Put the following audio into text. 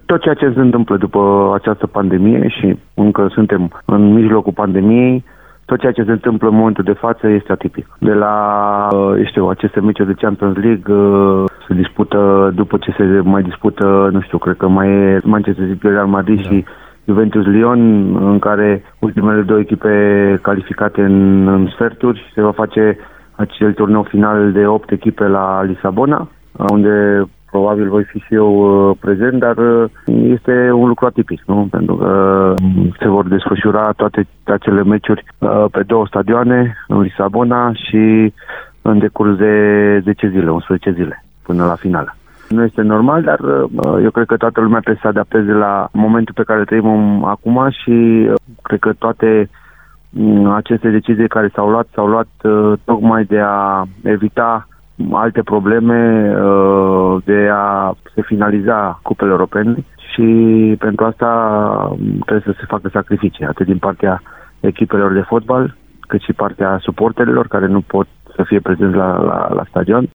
tot ceea ce se întâmplă după această pandemie și încă suntem în mijlocul pandemiei, tot ceea ce se întâmplă în momentul de față este atipic. De la, aceste meciuri de Champions League se dispută, după ce se mai dispută, cred că mai e Manchester City, Real Madrid și Juventus Lyon, în care ultimele două echipe calificate în sferturi, se va face acel turneu final de 8 echipe la Lisabona, unde probabil voi fi și eu prezent, dar este un lucru atipic, nu? Pentru că se vor desfășura toate acele meciuri pe 2 stadioane, în Lisabona și în decurs de 10 zile, 11 zile, până la finală. Nu este normal, dar eu cred că toată lumea trebuie să se adapteze la momentul pe care trăim acum și cred că toate aceste decizii care s-au luat tocmai de a evita alte probleme, de a se finaliza cupele europene și pentru asta trebuie să se facă sacrificii, atât din partea echipelor de fotbal, cât și partea suporterilor care nu pot să fie prezenți la stadion.